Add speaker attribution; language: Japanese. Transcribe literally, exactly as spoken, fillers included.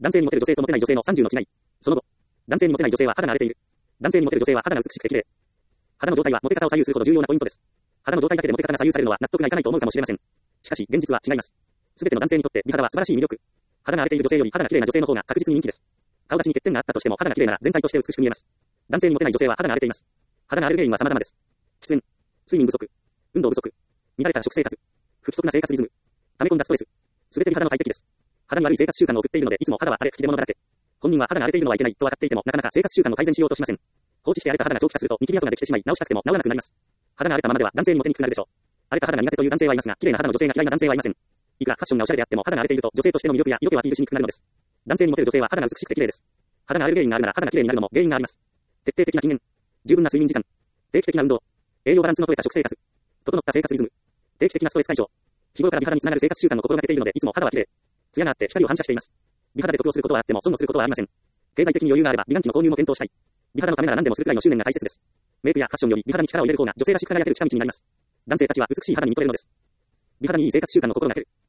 Speaker 1: 男性にモテる女性とモテない女性のさんじゅうの違い。その後、男性にモテない女性は肌が荒れている。男性にモテる女性は肌が美しくて綺麗。肌の状態はモテ方を左右するほど重要なポイントです。肌の状態だけでモテ方が左右されるのは納得がいかないと思うかもしれません。しかし、現実は違います。すべての男性にとって美肌は素晴らしい魅力。肌が荒れている女性より肌が綺麗な女性の方が確実に人気です。顔立ちに欠点があったとしても肌が綺麗なら全体として美しく見えます。男性にモテない女性は肌が荒れています。肌が荒れる原因は様々です。喫煙、睡眠不足、運動不足、乱れた食生活、不規則な生活リズム、溜め込んだストレス。すべて美肌の大敵です。肌に悪い生活習慣を送っているので、いつも肌は荒れ、吹き出物だらけ。本人は肌が荒れているのはいけないと分かっていても、なかなか生活習慣を改善しようとしません。放置して荒れた肌が長期化すると、ニキビ跡ができてしまい、直したくても治らなくなります。肌が荒れたままでは男性にモテにくくなるでしょう。荒れた肌が苦手という男性はいますが、綺麗な肌の女性が嫌いな男性はいません。いくらファッションがおしゃれであっても肌が荒れていると、女性としての魅力や色気をアピールしにくくなるのです。男性にモテる女性は肌が美しくて綺麗です。肌が荒れる原因があるなら肌が綺麗になるのも原因があります。徹底的な禁煙、十分な睡眠時間、定期的な運動、栄養バランスの取れた食生活、整った生活リズム、定期的なストレス解消、日頃から美肌につながる生活習慣を心がけているので、いつも肌は綺麗、艶があって光を反射しています。美肌で得をすることはあっても損をすることはありません。経済的に余裕があれば美顔器の購入も検討したい。美肌のためなら何でもするくらいの執念が大切です。メイクやファッションより美肌に力を入れる方が女性らしく輝ける近道になります。男性たちは美しい肌に見とれるのです。美肌にいい生活習慣を心がける。